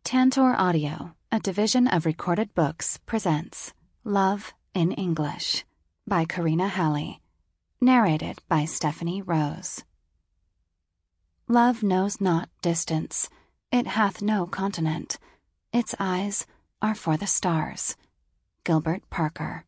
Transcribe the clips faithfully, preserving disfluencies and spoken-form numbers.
Tantor Audio, a division of Recorded Books, presents Love in English by Karina Halley, narrated by Stephanie Rose. Love knows not distance, it hath no continent, its eyes are for the stars. Gilbert Parker.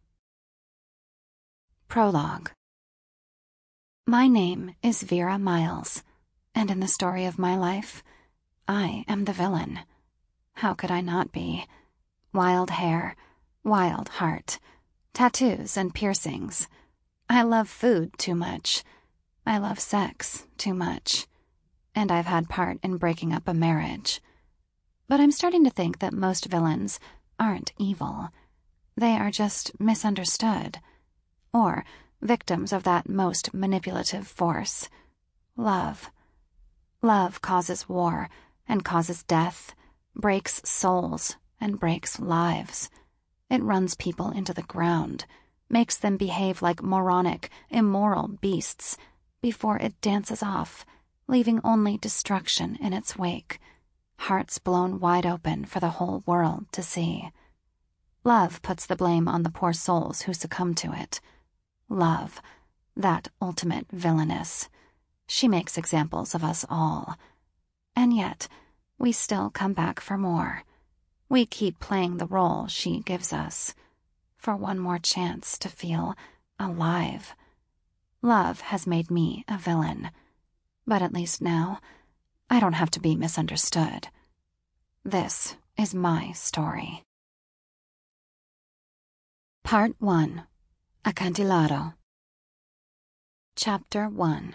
Prologue. My name is Vera Miles, and in the story of my life, I am the villain. How could I not be? Wild hair, wild heart, tattoos and piercings. I love food too much. I love sex too much. And I've had part in breaking up a marriage. But I'm starting to think that most villains aren't evil. They are just misunderstood. Or victims of that most manipulative force, love. Love causes war and causes death, breaks souls and breaks lives. It runs people into the ground, makes them behave like moronic, immoral beasts before it dances off, leaving only destruction in its wake, hearts blown wide open for the whole world to see. Love puts the blame on the poor souls who succumb to it. Love, that ultimate villainess. She makes examples of us all. And yet, we still come back for more. We keep playing the role she gives us, for one more chance to feel alive. Love has made me a villain, but at least now, I don't have to be misunderstood. This is my story. Part one. Acantilado. Chapter one.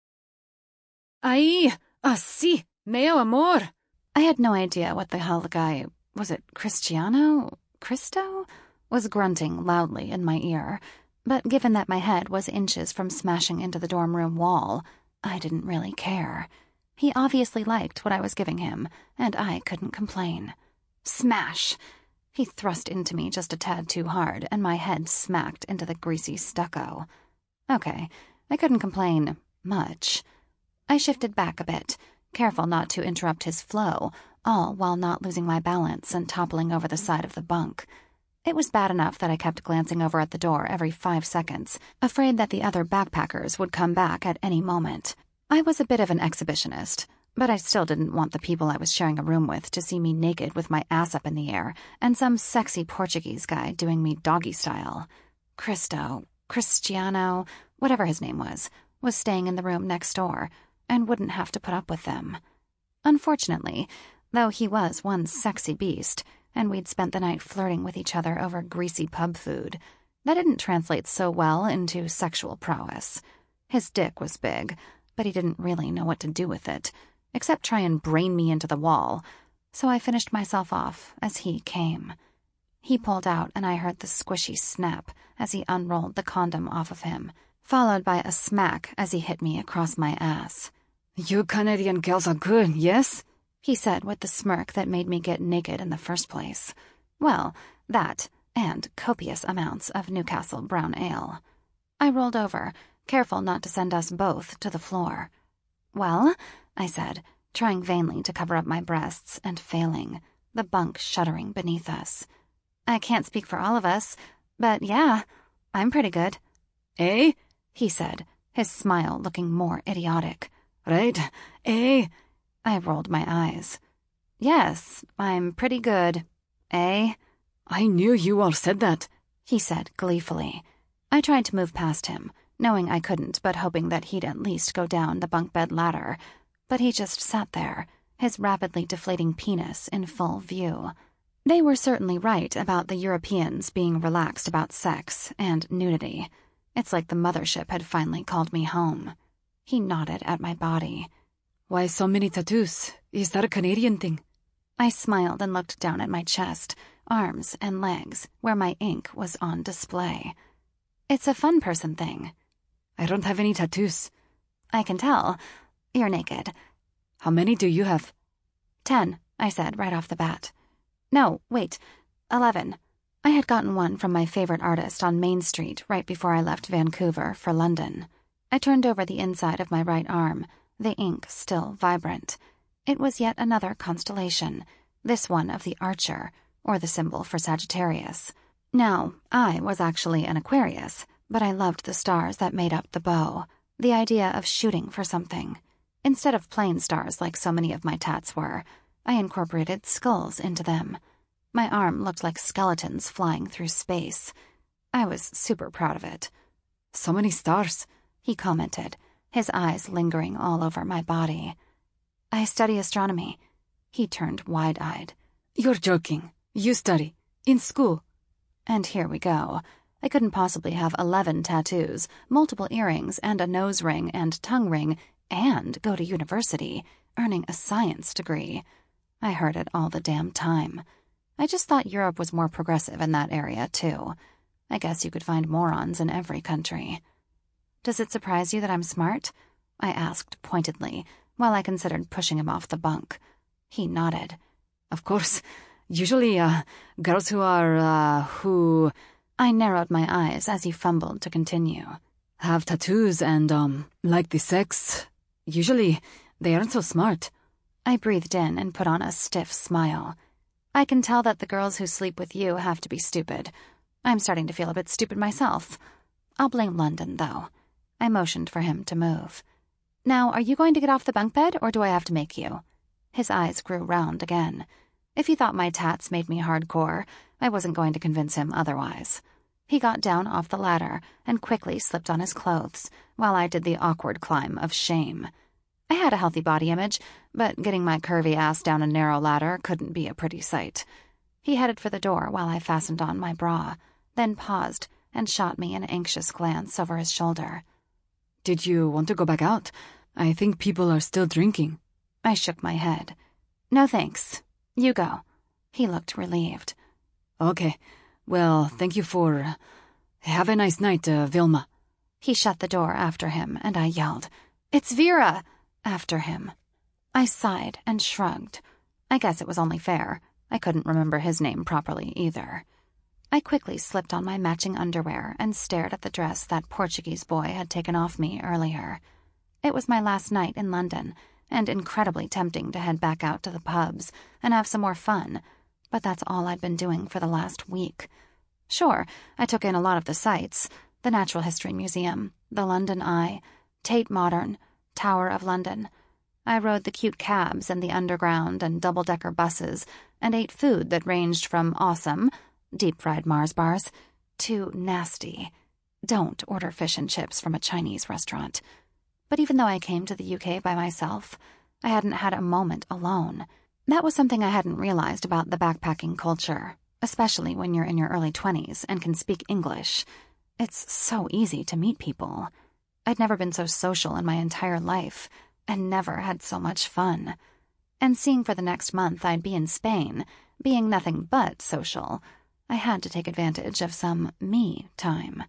Ay, así, meu amor. I had no idea what the hell the guy, was it Cristiano? Cristo? Was grunting loudly in my ear, but given that my head was inches from smashing into the dorm room wall, I didn't really care. He obviously liked what I was giving him, and I couldn't complain. Smash! He thrust into me just a tad too hard, and my head smacked into the greasy stucco. Okay, I couldn't complain much. I shifted back a bit, careful not to interrupt his flow, all while not losing my balance and toppling over the side of the bunk. It was bad enough that I kept glancing over at the door every five seconds, afraid that the other backpackers would come back at any moment. I was a bit of an exhibitionist, but I still didn't want the people I was sharing a room with to see me naked with my ass up in the air and some sexy Portuguese guy doing me doggy style. Cristo, Cristiano, whatever his name was, was staying in the room next door and wouldn't have to put up with them. Unfortunately, though he was one sexy beast, and we'd spent the night flirting with each other over greasy pub food, that didn't translate so well into sexual prowess. His dick was big, but he didn't really know what to do with it, except try and brain me into the wall, so I finished myself off as he came. He pulled out, and I heard the squishy snap as he unrolled the condom off of him, followed by a smack as he hit me across my ass. You Canadian girls are good, yes? He said with the smirk that made me get naked in the first place. Well, that, and copious amounts of Newcastle brown ale. I rolled over, careful not to send us both to the floor. Well, I said, trying vainly to cover up my breasts and failing, the bunk shuddering beneath us. I can't speak for all of us, but yeah, I'm pretty good. Eh? He said, his smile looking more idiotic. Right, eh? I rolled my eyes. Yes, I'm pretty good. Eh? I knew you all said that, he said gleefully. I tried to move past him, knowing I couldn't but hoping that he'd at least go down the bunk bed ladder, but he just sat there, his rapidly deflating penis in full view. They were certainly right about the Europeans being relaxed about sex and nudity. It's like the mothership had finally called me home. He nodded at my body. Why so many tattoos? Is that a Canadian thing? I smiled and looked down at my chest, arms, and legs, where my ink was on display. It's a fun person thing. I don't have any tattoos. I can tell. You're naked. How many do you have? Ten, I said right off the bat. No, wait, eleven. I had gotten one from my favorite artist on Main Street right before I left Vancouver for London. I turned over the inside of my right arm, the ink still vibrant. It was yet another constellation, this one of the archer, or the symbol for Sagittarius. Now, I was actually an Aquarius, but I loved the stars that made up the bow, the idea of shooting for something. Instead of plain stars like so many of my tats were, I incorporated skulls into them. My arm looked like skeletons flying through space. I was super proud of it. So many stars, he commented, his eyes lingering all over my body. I study astronomy. He turned wide-eyed. You're joking. You study. In school. And here we go. I couldn't possibly have eleven tattoos, multiple earrings, and a nose ring and tongue ring, and go to university, earning a science degree. I heard it all the damn time. I just thought Europe was more progressive in that area, too. I guess you could find morons in every country. Does it surprise you that I'm smart? I asked pointedly, while I considered pushing him off the bunk. He nodded. Of course. Usually, uh, girls who are, uh, who... I narrowed my eyes as he fumbled to continue. Have tattoos and, um, like the sex. Usually, they aren't so smart. I breathed in and put on a stiff smile. I can tell that the girls who sleep with you have to be stupid. I'm starting to feel a bit stupid myself. I'll blame London, though. I motioned for him to move. Now, are you going to get off the bunk bed, or do I have to make you? His eyes grew round again. If he thought my tats made me hardcore, I wasn't going to convince him otherwise. He got down off the ladder and quickly slipped on his clothes, while I did the awkward climb of shame. I had a healthy body image, but getting my curvy ass down a narrow ladder couldn't be a pretty sight. He headed for the door while I fastened on my bra, then paused and shot me an anxious glance over his shoulder. Did you want to go back out? I think people are still drinking. I shook my head. No thanks. You go. He looked relieved. Okay. Well, thank you for... Have a nice night, uh, Vilma. He shut the door after him, and I yelled, "It's Vera!" after him. I sighed and shrugged. I guess it was only fair. I couldn't remember his name properly either. I quickly slipped on my matching underwear and stared at the dress that Portuguese boy had taken off me earlier. It was my last night in London, and incredibly tempting to head back out to the pubs and have some more fun, but that's all I'd been doing for the last week. Sure, I took in a lot of the sights, the Natural History Museum, the London Eye, Tate Modern, Tower of London. I rode the cute cabs and the underground and double-decker buses and ate food that ranged from awesome, deep-fried Mars bars, to nasty. Don't order fish and chips from a Chinese restaurant. But even though I came to the U K by myself, I hadn't had a moment alone. That was something I hadn't realized about the backpacking culture, especially when you're in your early twenties and can speak English. It's so easy to meet people. I'd never been so social in my entire life, and never had so much fun. And seeing for the next month I'd be in Spain, being nothing but social, I had to take advantage of some me time.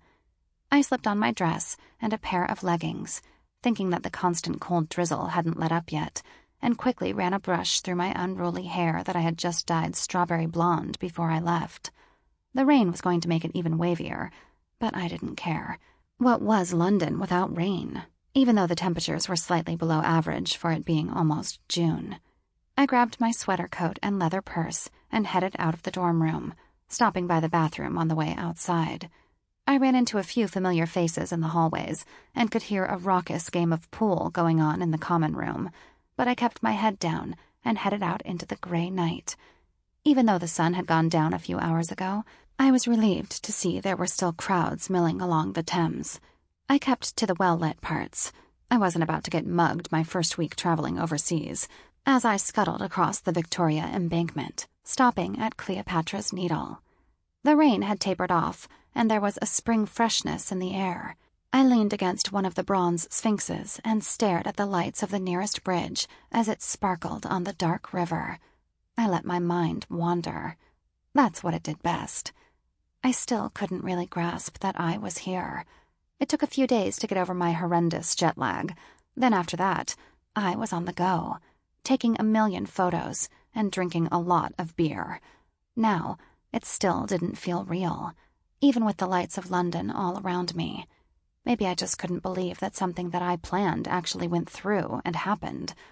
I slipped on my dress and a pair of leggings, thinking that the constant cold drizzle hadn't let up yet, and quickly ran a brush through my unruly hair that I had just dyed strawberry blonde before I left. The rain was going to make it even wavier, but I didn't care. What was London without rain, even though the temperatures were slightly below average for it being almost June? I grabbed my sweater coat and leather purse and headed out of the dorm room, stopping by the bathroom on the way outside. I ran into a few familiar faces in the hallways and could hear a raucous game of pool going on in the common room, but I kept my head down and headed out into the gray night. Even though the sun had gone down a few hours ago, I was relieved to see there were still crowds milling along the Thames. I kept to the well-lit parts. I wasn't about to get mugged my first week traveling overseas, as I scuttled across the Victoria Embankment, stopping at Cleopatra's Needle. The rain had tapered off, and there was a spring freshness in the air. I leaned against one of the bronze sphinxes and stared at the lights of the nearest bridge as it sparkled on the dark river. I let my mind wander. That's what it did best. I still couldn't really grasp that I was here. It took a few days to get over my horrendous jet lag. Then after that, I was on the go, taking a million photos and drinking a lot of beer. Now, it still didn't feel real, even with the lights of London all around me. Maybe I just couldn't believe that something that I planned actually went through and happened.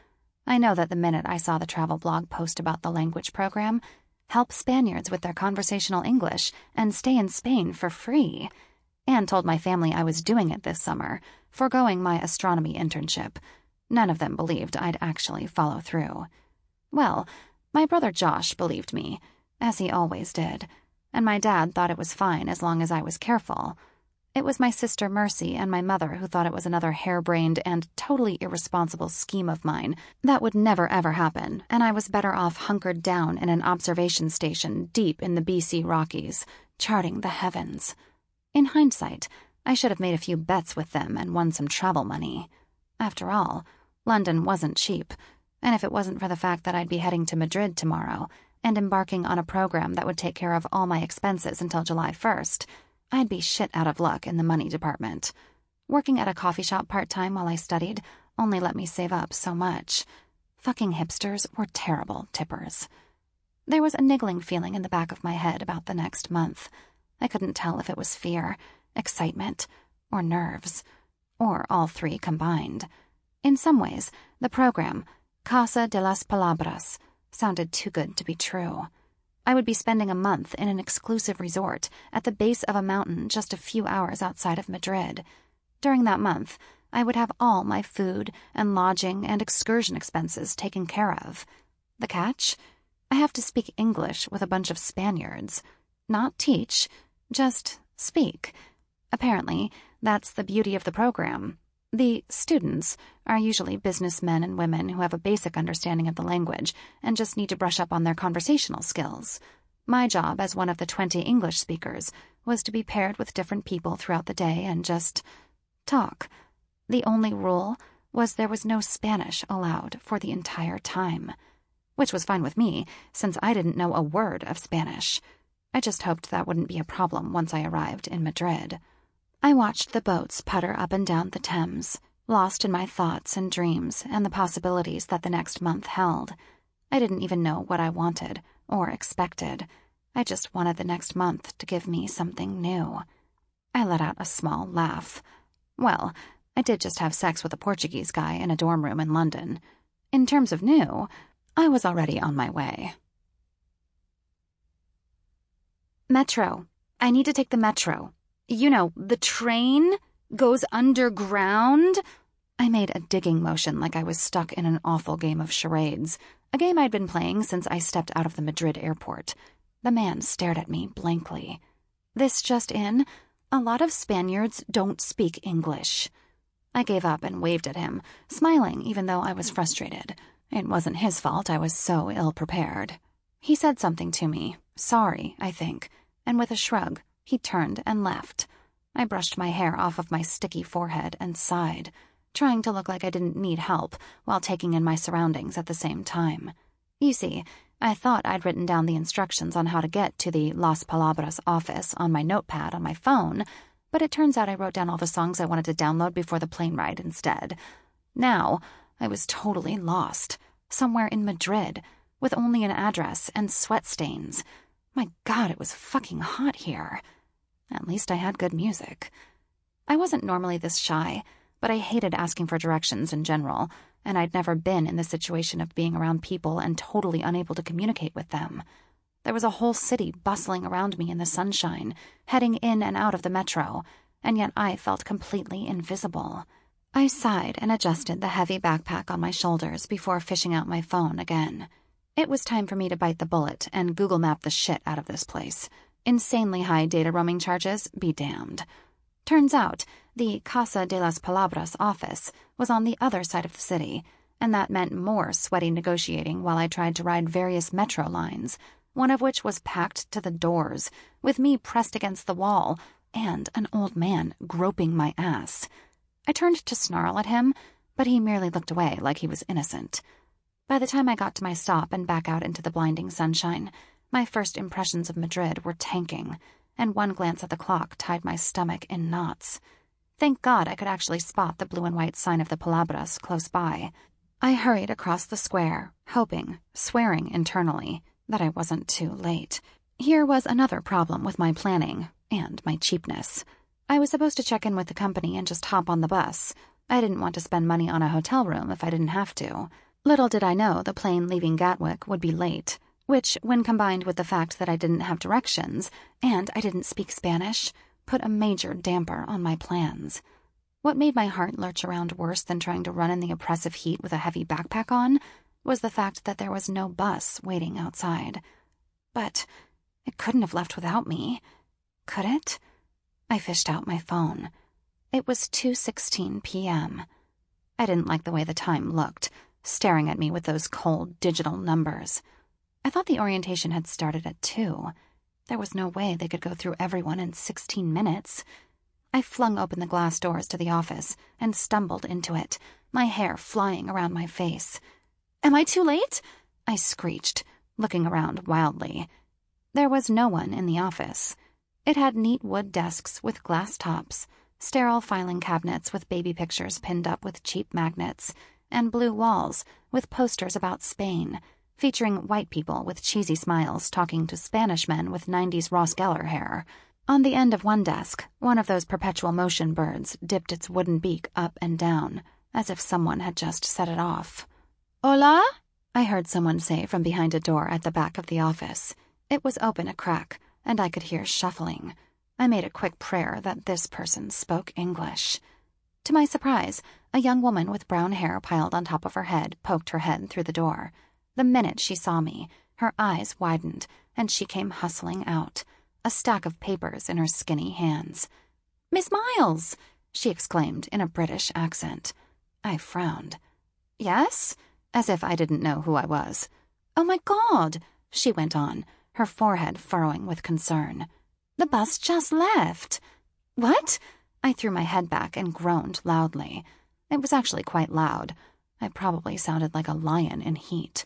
I know that the minute I saw the travel blog post about the language program, help Spaniards with their conversational English and stay in Spain for free, and told my family I was doing it this summer, foregoing my astronomy internship, none of them believed I'd actually follow through. Well, my brother Josh believed me, as he always did, and my dad thought it was fine as long as I was careful. It was my sister Mercy and my mother who thought it was another harebrained and totally irresponsible scheme of mine that would never ever happen, and I was better off hunkered down in an observation station deep in the B C Rockies, charting the heavens. In hindsight, I should have made a few bets with them and won some travel money. After all, London wasn't cheap, and if it wasn't for the fact that I'd be heading to Madrid tomorrow and embarking on a program that would take care of all my expenses until July first, I'd be shit out of luck in the money department. Working at a coffee shop part-time while I studied only let me save up so much. Fucking hipsters were terrible tippers. There was a niggling feeling in the back of my head about the next month. I couldn't tell if it was fear, excitement, or nerves, or all three combined. In some ways, the program, Casa de las Palabras, sounded too good to be true. I would be spending a month in an exclusive resort at the base of a mountain just a few hours outside of Madrid. During that month, I would have all my food and lodging and excursion expenses taken care of. The catch? I have to speak English with a bunch of Spaniards. Not teach, just speak. Apparently, that's the beauty of the program. The students are usually businessmen and women who have a basic understanding of the language and just need to brush up on their conversational skills. My job as one of the twenty English speakers was to be paired with different people throughout the day and just talk. The only rule was there was no Spanish allowed for the entire time, which was fine with me since I didn't know a word of Spanish. I just hoped that wouldn't be a problem once I arrived in Madrid. I watched the boats putter up and down the Thames, lost in my thoughts and dreams and the possibilities that the next month held. I didn't even know what I wanted or expected. I just wanted the next month to give me something new. I let out a small laugh. Well, I did just have sex with a Portuguese guy in a dorm room in London. In terms of new, I was already on my way. Metro. I need to take the metro. You know, the train goes underground. I made a digging motion like I was stuck in an awful game of charades, a game I'd been playing since I stepped out of the Madrid airport. The man stared at me blankly. This just in, a lot of Spaniards don't speak English. I gave up and waved at him, smiling even though I was frustrated. It wasn't his fault I was so ill-prepared. He said something to me, sorry, I think, and with a shrug, he turned and left. I brushed my hair off of my sticky forehead and sighed, trying to look like I didn't need help while taking in my surroundings at the same time. You see, I thought I'd written down the instructions on how to get to the Las Palabras office on my notepad on my phone, but it turns out I wrote down all the songs I wanted to download before the plane ride instead. Now, I was totally lost, somewhere in Madrid, with only an address and sweat stains. My God, it was fucking hot here. At least I had good music. I wasn't normally this shy, but I hated asking for directions in general, and I'd never been in the situation of being around people and totally unable to communicate with them. There was a whole city bustling around me in the sunshine, heading in and out of the metro, and yet I felt completely invisible. I sighed and adjusted the heavy backpack on my shoulders before fishing out my phone again. It was time for me to bite the bullet and Google map the shit out of this place. Insanely high data roaming charges, be damned. Turns out, the Casa de las Palabras office was on the other side of the city, and that meant more sweaty negotiating while I tried to ride various metro lines, one of which was packed to the doors, with me pressed against the wall, and an old man groping my ass. I turned to snarl at him, but he merely looked away like he was innocent. By the time I got to my stop and back out into the blinding sunshine, my first impressions of Madrid were tanking, and one glance at the clock tied my stomach in knots. Thank God I could actually spot the blue and white sign of the Palabras close by. I hurried across the square, hoping, swearing internally, that I wasn't too late. Here was another problem with my planning, and my cheapness. I was supposed to check in with the company and just hop on the bus. I didn't want to spend money on a hotel room if I didn't have to. Little did I know the plane leaving Gatwick would be late, which, when combined with the fact that I didn't have directions and I didn't speak Spanish, put a major damper on my plans. What made my heart lurch around worse than trying to run in the oppressive heat with a heavy backpack on was the fact that there was no bus waiting outside. But it couldn't have left without me, could it? I fished out my phone. It was two sixteen p.m. I didn't like the way the time looked, staring at me with those cold digital numbers. I thought the orientation had started at two. There was no way they could go through everyone in sixteen minutes. I flung open the glass doors to the office and stumbled into it, my hair flying around my face. "Am I too late?" I screeched, looking around wildly. There was no one in the office. It had neat wood desks with glass tops, sterile filing cabinets with baby pictures pinned up with cheap magnets, and blue walls with posters about Spain, featuring white people with cheesy smiles talking to Spanish men with nineties Ross Geller hair. On the end of one desk, one of those perpetual motion birds dipped its wooden beak up and down, as if someone had just set it off. "Hola?" I heard someone say from behind a door at the back of the office. It was open a crack, and I could hear shuffling. I made a quick prayer that this person spoke English. To my surprise, a young woman with brown hair piled on top of her head poked her head through the door. The minute she saw me, her eyes widened, and she came hustling out, a stack of papers in her skinny hands. "Miss Miles!" she exclaimed in a British accent. I frowned. "Yes?" as if I didn't know who I was. "Oh my God," she went on, her forehead furrowing with concern. "The bus just left." "What?" I threw my head back and groaned loudly. It was actually quite loud. I probably sounded like a lion in heat.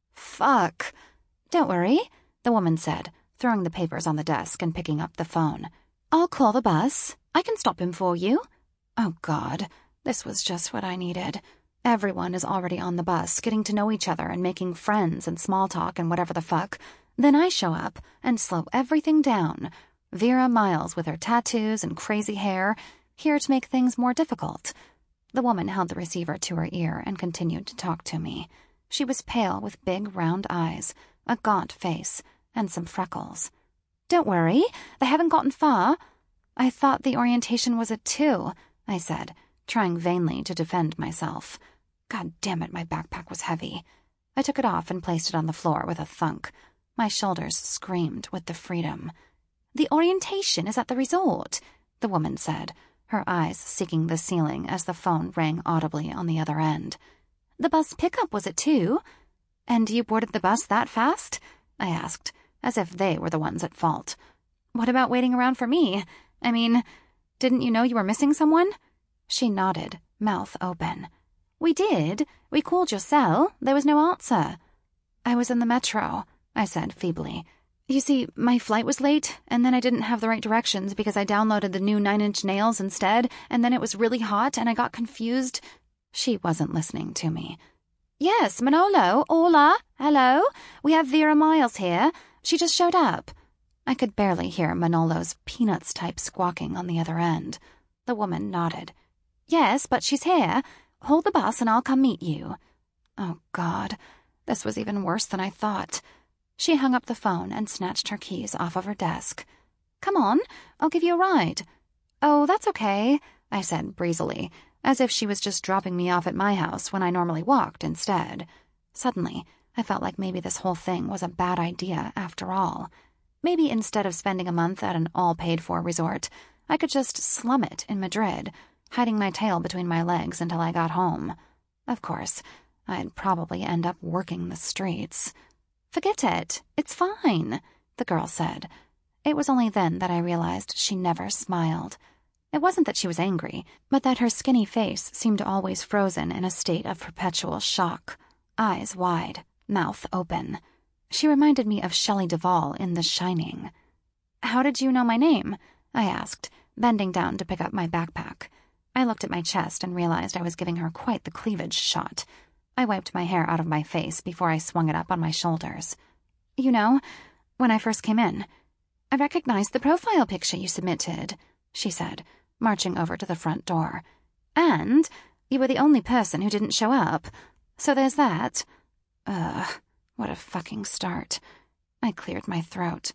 "Fuck." "Don't worry," the woman said, throwing the papers on the desk and picking up the phone. "I'll call the bus. I can stop him for you." Oh God, this was just what I needed. Everyone is already on the bus, getting to know each other and making friends and small talk and whatever the fuck. Then I show up and slow everything down. Vera Miles with her tattoos and crazy hair, here to make things more difficult. The woman held the receiver to her ear and continued to talk to me. She was pale with big round eyes, a gaunt face, and some freckles. "Don't worry, they haven't gotten far." "I thought the orientation was at two," I said, trying vainly to defend myself. God damn it, my backpack was heavy. I took it off and placed it on the floor with a thunk. My shoulders screamed with the freedom. "The orientation is at the resort," the woman said, her eyes seeking the ceiling as the phone rang audibly on the other end. "The bus pickup was at two." "And you boarded the bus that fast?" I asked, as if they were the ones at fault. "What about waiting around for me? I mean, didn't you know you were missing someone?" She nodded, mouth open. "We did. We called your cell. There was no answer." "I was in the metro," I said feebly. "You see, my flight was late, and then I didn't have the right directions because I downloaded the new Nine Inch Nails instead, and then it was really hot, and I got confused." She wasn't listening to me. "Yes, Manolo, hola, hello. We have Vera Miles here. She just showed up." I could barely hear Manolo's Peanuts-type squawking on the other end. The woman nodded. "Yes, but she's here. Hold the bus and I'll come meet you." Oh, God. This was even worse than I thought. She hung up the phone and snatched her keys off of her desk. "Come on, I'll give you a ride." "Oh, that's okay," I said breezily, as if she was just dropping me off at my house when I normally walked instead. Suddenly, I felt like maybe this whole thing was a bad idea after all. Maybe instead of spending a month at an all-paid-for resort, I could just slum it in Madrid, hiding my tail between my legs until I got home. Of course, I'd probably end up working the streets. "Forget it. It's fine," the girl said. It was only then that I realized she never smiled. It wasn't that she was angry, but that her skinny face seemed always frozen in a state of perpetual shock, eyes wide, mouth open. She reminded me of Shelley Duvall in The Shining. "How did you know my name?" I asked, bending down to pick up my backpack. I looked at my chest and realized I was giving her quite the cleavage shot. I wiped my hair out of my face before I swung it up on my shoulders. "You know, when I first came in, I recognized the profile picture you submitted," she said, marching over to the front door. "And you were the only person who didn't show up. So there's that. Ugh, what a fucking start. I cleared my throat.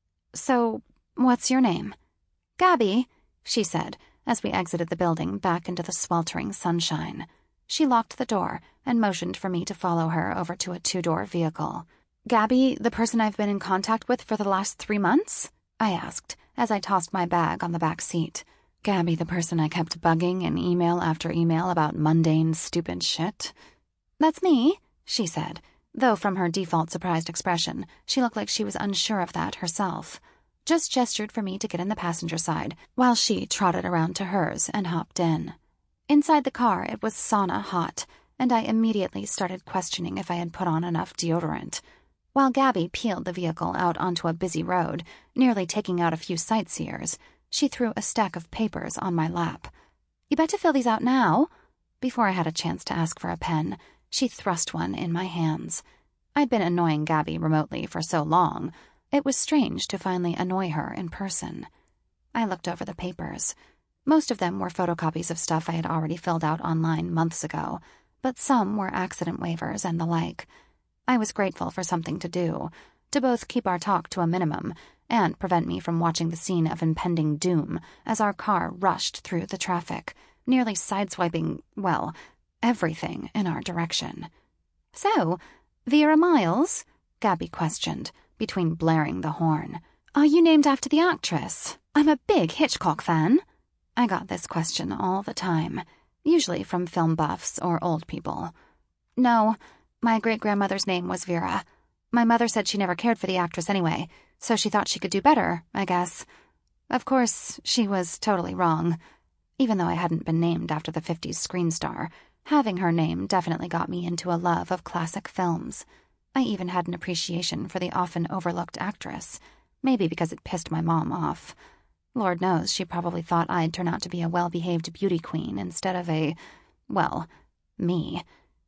So, what's your name? Gabby, she said, as we exited the building back into the sweltering sunshine. She locked the door and motioned for me to follow her over to a two-door vehicle. Gabby, the person I've been in contact with for the last three months? I asked, as I tossed my bag on the back seat. Gabby, the person I kept bugging in email after email about mundane, stupid shit? That's me, she said, though from her default surprised expression, she looked like she was unsure of that herself. Just gestured for me to get in the passenger side, while she trotted around to hers and hopped in. Inside the car, it was sauna hot, and I immediately started questioning if I had put on enough deodorant. While Gabby peeled the vehicle out onto a busy road, nearly taking out a few sightseers, she threw a stack of papers on my lap. You bet to fill these out now. Before I had a chance to ask for a pen, she thrust one in my hands. I'd been annoying Gabby remotely for so long, it was strange to finally annoy her in person. I looked over the papers. Most of them were photocopies of stuff I had already filled out online months ago, but some were accident waivers and the like. I was grateful for something to do, to both keep our talk to a minimum and prevent me from watching the scene of impending doom as our car rushed through the traffic, nearly sideswiping, well, everything in our direction. So, Vera Miles? Gabby questioned, between blaring the horn. Are you named after the actress? I'm a big Hitchcock fan. I got this question all the time, usually from film buffs or old people. No, my great-grandmother's name was Vera. My mother said she never cared for the actress anyway, so she thought she could do better, I guess. Of course, she was totally wrong. Even though I hadn't been named after the fifties screen star, having her name definitely got me into a love of classic films. I even had an appreciation for the often overlooked actress, maybe because it pissed my mom off. Lord knows she probably thought I'd turn out to be a well-behaved beauty queen instead of a, well, me.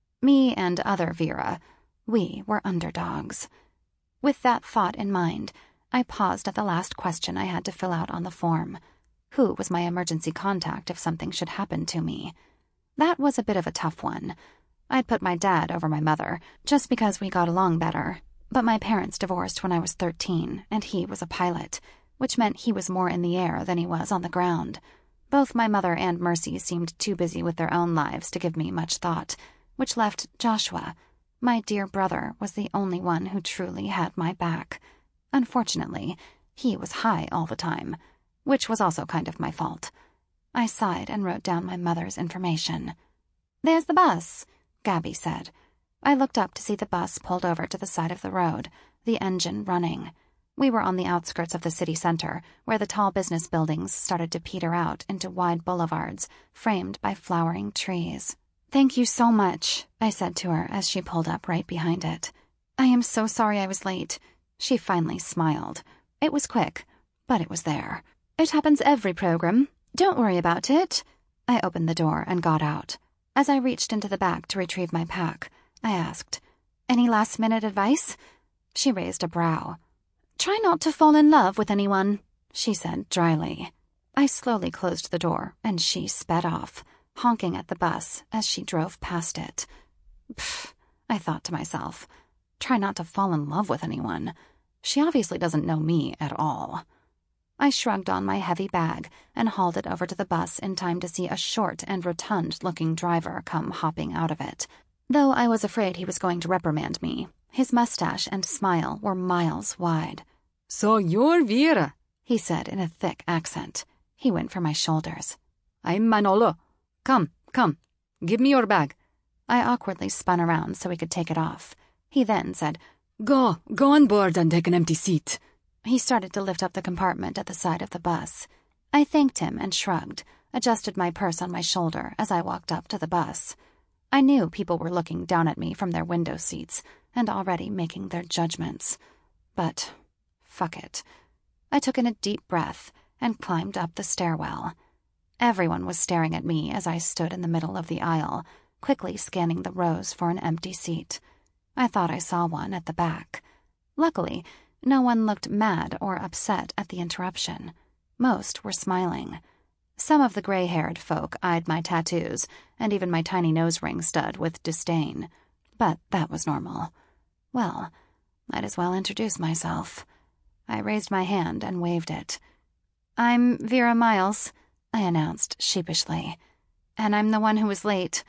Me and other Vera. We were underdogs. With that thought in mind, I paused at the last question I had to fill out on the form. Who was my emergency contact if something should happen to me? That was a bit of a tough one. I'd put my dad over my mother, just because we got along better. But my parents divorced when I was thirteen, and he was a pilot, which meant he was more in the air than he was on the ground. Both my mother and Mercy seemed too busy with their own lives to give me much thought, which left Joshua. My dear brother was the only one who truly had my back. Unfortunately, he was high all the time, which was also kind of my fault. I sighed and wrote down my mother's information. There's the bus, Gabby said. I looked up to see the bus pulled over to the side of the road, the engine running. We were on the outskirts of the city center, where the tall business buildings started to peter out into wide boulevards, framed by flowering trees. Thank you so much, I said to her as she pulled up right behind it. I am so sorry I was late. She finally smiled. It was quick, but it was there. It happens every program. Don't worry about it. I opened the door and got out. As I reached into the back to retrieve my pack, I asked, Any last-minute advice? She raised a brow. Try not to fall in love with anyone, she said dryly. I slowly closed the door, and she sped off, honking at the bus as she drove past it. Pfft, I thought to myself. Try not to fall in love with anyone. She obviously doesn't know me at all. I shrugged on my heavy bag and hauled it over to the bus in time to see a short and rotund-looking driver come hopping out of it. Though I was afraid he was going to reprimand me, his mustache and smile were miles wide. So you're Vera, he said in a thick accent. He went for my shoulders. I'm Manolo. Come, come, give me your bag. I awkwardly spun around so he could take it off. He then said, Go, go on board and take an empty seat. He started to lift up the compartment at the side of the bus. I thanked him and shrugged, adjusted my purse on my shoulder as I walked up to the bus. I knew people were looking down at me from their window seats and already making their judgments. But, fuck it. I took in a deep breath and climbed up the stairwell. Everyone was staring at me as I stood in the middle of the aisle, quickly scanning the rows for an empty seat. I thought I saw one at the back. Luckily, no one looked mad or upset at the interruption. Most were smiling. Some of the gray-haired folk eyed my tattoos and even my tiny nose ring stud with disdain. but that was normal. Well, might as well introduce myself. I raised my hand and waved it. "I'm Vera Miles," I announced sheepishly, "and I'm the one who was late.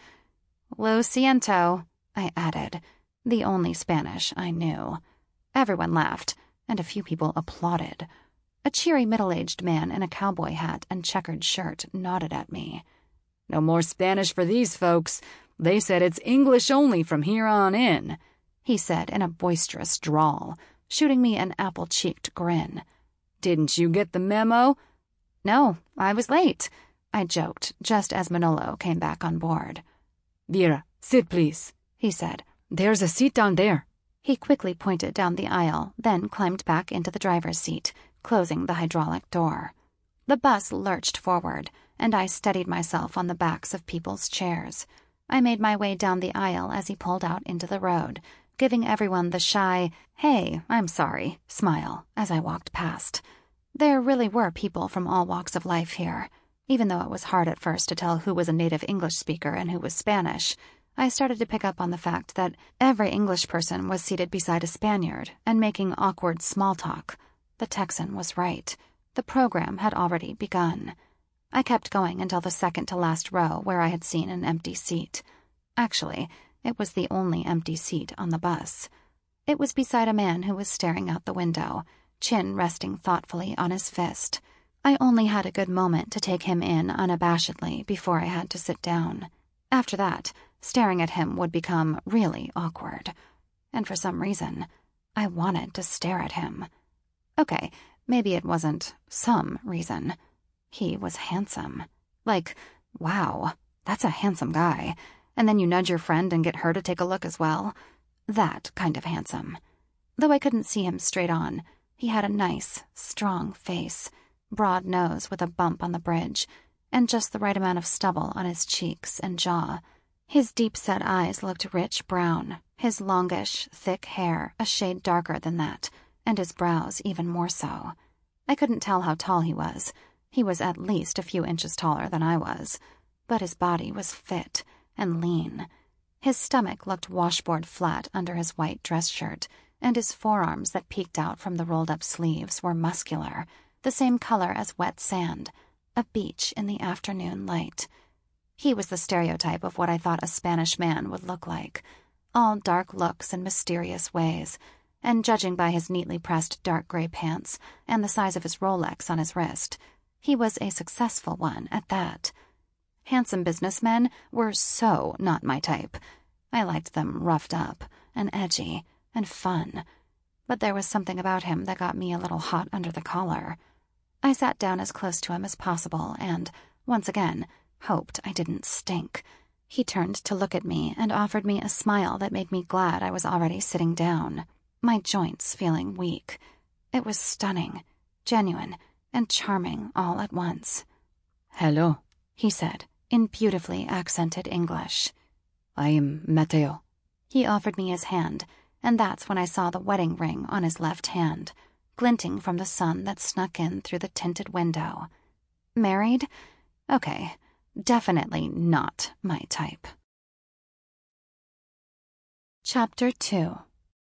Lo siento," I added, the only Spanish I knew. Everyone laughed, and a few people applauded. A cheery middle-aged man in a cowboy hat and checkered shirt nodded at me. "No more Spanish for these folks. They said it's English only from here on in," he said in a boisterous drawl, shooting me an apple-cheeked grin. "Didn't you get the memo?" "No, I was late," I joked just as Manolo came back on board. "Vera, sit please," he said. "There's a seat down there." He quickly pointed down the aisle, then climbed back into the driver's seat, closing the hydraulic door. The bus lurched forward, and I steadied myself on the backs of people's chairs. I made my way down the aisle as he pulled out into the road, giving everyone the shy, "Hey, I'm sorry," smile as I walked past. There really were people from all walks of life here. Even though it was hard at first to tell who was a native English speaker and who was Spanish, I started to pick up on the fact that every English person was seated beside a Spaniard and making awkward small talk. The Texan was right. The program had already begun. I kept going until the second-to-last row where I had seen an empty seat. Actually, it was the only empty seat on the bus. It was beside a man who was staring out the window, chin resting thoughtfully on his fist. I only had a good moment to take him in unabashedly before I had to sit down. After that, staring at him would become really awkward. And for some reason, I wanted to stare at him. Okay, maybe it wasn't some reason. He was handsome. Like, wow, that's a handsome guy. And then you nudge your friend and get her to take a look as well. That kind of handsome. Though I couldn't see him straight on, he had a nice, strong face, broad nose with a bump on the bridge, and just the right amount of stubble on his cheeks and jaw. His deep-set eyes looked rich brown, his longish, thick hair a shade darker than that, and his brows even more so. I couldn't tell how tall he was. He was at least a few inches taller than I was, but his body was fit and lean. His stomach looked washboard flat under his white dress shirt, and his forearms that peeked out from the rolled-up sleeves were muscular, the same color as wet sand, a beach in the afternoon light. He was the stereotype of what I thought a Spanish man would look like, all dark looks and mysterious ways, and judging by his neatly pressed dark gray pants and the size of his Rolex on his wrist, he was a successful one at that. Handsome businessmen were so not my type. I liked them roughed up and edgy and fun, but there was something about him that got me a little hot under the collar. I sat down as close to him as possible and, once again, hoped I didn't stink. He turned to look at me and offered me a smile that made me glad I was already sitting down, my joints feeling weak. It was stunning, genuine, and charming all at once. "Hello," he said, in beautifully accented English. "I am Mateo." He offered me his hand, and that's when I saw the wedding ring on his left hand, glinting from the sun that snuck in through the tinted window. Married? Okay, definitely not my type. Chapter two.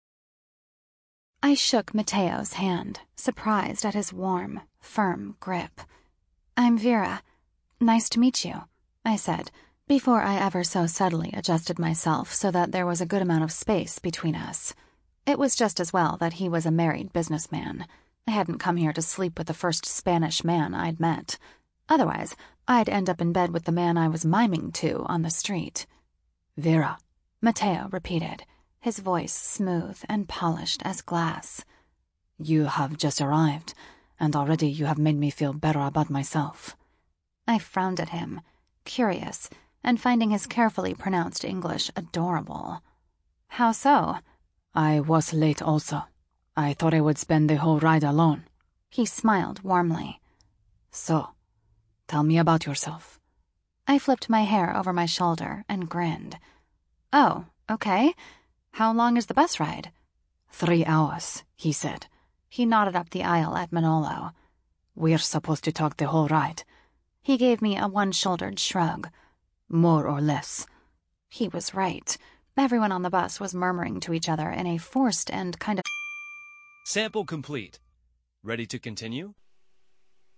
I shook Mateo's hand, surprised at his warm, firm grip. "I'm Vera. Nice to meet you," I said, before I ever so subtly adjusted myself so that there was a good amount of space between us. It was just as well that he was a married businessman. I hadn't come here to sleep with the first Spanish man I'd met. Otherwise, I'd end up in bed with the man I was miming to on the street. "Vera," Mateo repeated, his voice smooth and polished as glass. "You have just arrived, and already you have made me feel better about myself." I frowned at him, curious, and finding his carefully pronounced English adorable. "How so?" "I was late also. I thought I would spend the whole ride alone." He smiled warmly. "So, tell me about yourself." I flipped my hair over my shoulder and grinned. "Oh, okay. How long is the bus ride?" Three hours, he said. He nodded up the aisle at Manolo. "We're supposed to talk the whole ride." He gave me a one-shouldered shrug. "More or less." He was right. Everyone on the bus was murmuring to each other in a forced and kind of... Sample complete. Ready to continue?